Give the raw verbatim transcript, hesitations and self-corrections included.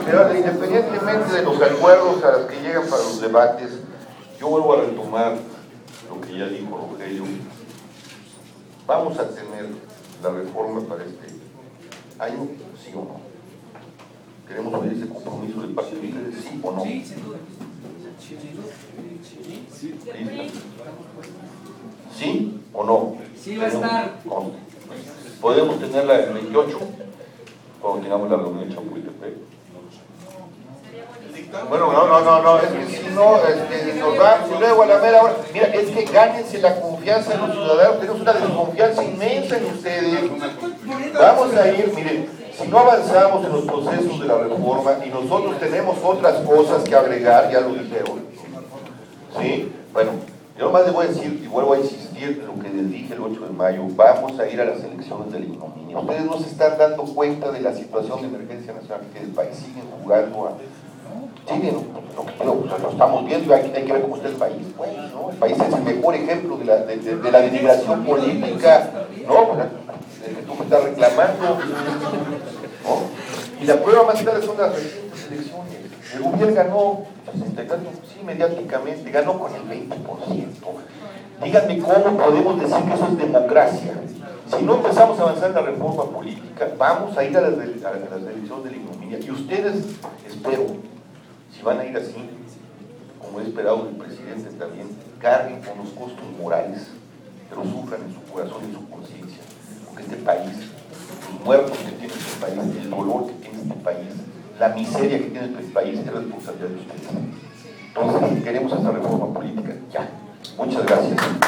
Pero independientemente de los acuerdos a los que llegan para los debates, yo vuelvo a retomar lo que ya dijo Rogelio. ¿Vamos a tener la reforma para este año, sí o no? ¿Queremos oír ese compromiso de parte de ustedes, sí o no? Sí, sin duda. ¿Sí o no? Sí va a estar. ¿Podemos tenerla el veintiocho? Cuando tengamos la reunión en Chapultepec. Bueno, no, no, no, no, es que si no, este, nos vamos y luego a la mera hora. Mira, es que gánense la confianza de los ciudadanos, tenemos una desconfianza inmensa en ustedes. Vamos a ir, miren, si no avanzamos en los procesos de la reforma y nosotros tenemos otras cosas que agregar, ya lo dijeron, ¿sí? Bueno, yo nomás les voy a decir y vuelvo a insistir en lo que les dije el ocho de mayo, vamos a ir a las elecciones de la ignominia. Ustedes no se están dando cuenta de la situación de emergencia nacional que el país sigue jugando a... Sí, lo, lo, lo, lo estamos viendo, hay, hay que ver cómo está el país. Bueno, ¿no? El país es el mejor ejemplo de la, de, de, de la denigración política, ¿no? El que tú me estás reclamando, ¿no? Y la prueba más clara son las recientes elecciones. El gobierno ganó sesenta y cuatro, sí, mediáticamente, ganó con el veinte por ciento. Díganme cómo podemos decir que eso es democracia. Si no empezamos a avanzar en la reforma política, vamos a ir a las, a las elecciones de la ignominia. Y ustedes, espero, si van a ir así, como he esperado del presidente también, carguen con los costos morales, pero sufran en su corazón y en su conciencia. Porque este país, los muertos que tiene este país, el dolor que tiene este país, la miseria que tiene este país, es responsabilidad de ustedes. Entonces, queremos esta reforma política ya. Muchas gracias.